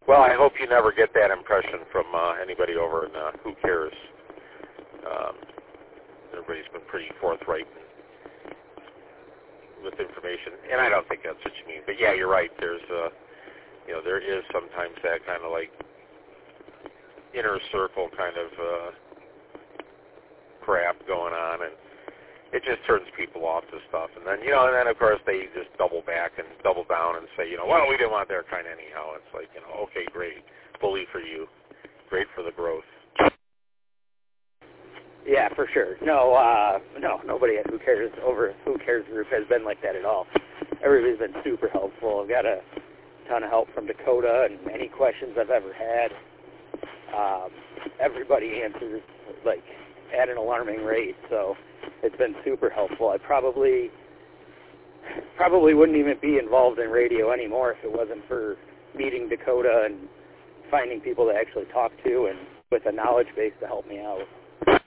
Well, I hope you never get that impression from anybody over in Who Cares. Everybody's been pretty forthright with information, and I don't think that's what you mean. But yeah, you're right. There's, there is sometimes that kind of like inner circle kind of crap going on, and it just turns people off to stuff. And then, and then of course they just double back and double down and say, well, we didn't want their kind anyhow. It's like, okay, great, bully for you, great for the growth. Yeah, for sure. No, nobody at Who Cares group has been like that at all. Everybody's been super helpful. I've got a ton of help from Dakota, and any questions I've ever had, everybody answers like at an alarming rate. So it's been super helpful. I probably wouldn't even be involved in radio anymore if it wasn't for meeting Dakota and finding people to actually talk to and with a knowledge base to help me out.